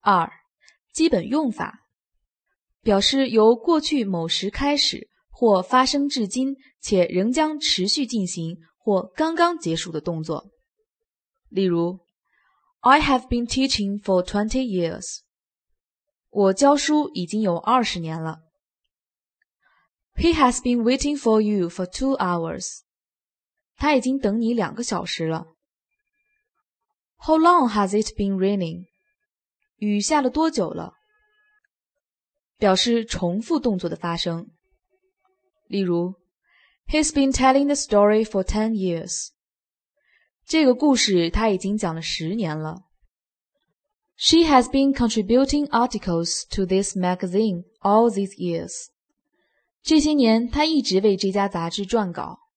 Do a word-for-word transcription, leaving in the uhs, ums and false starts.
二、基本用法，表示由过去某时开始或发生至今且仍将持续进行或刚刚结束的动作。例如 I have been teaching for twenty years. 我教书已经有二十年了。He has been waiting for you for two hours. 他已经等你两个小时了。How long has it been raining? 雨下了多久了？表示重复动作的发生。例如 He's been telling the story for ten years. 这个故事他已经讲了十年了。She has been contributing articles to this magazine all these years. 这些年她一直为这家杂志撰稿。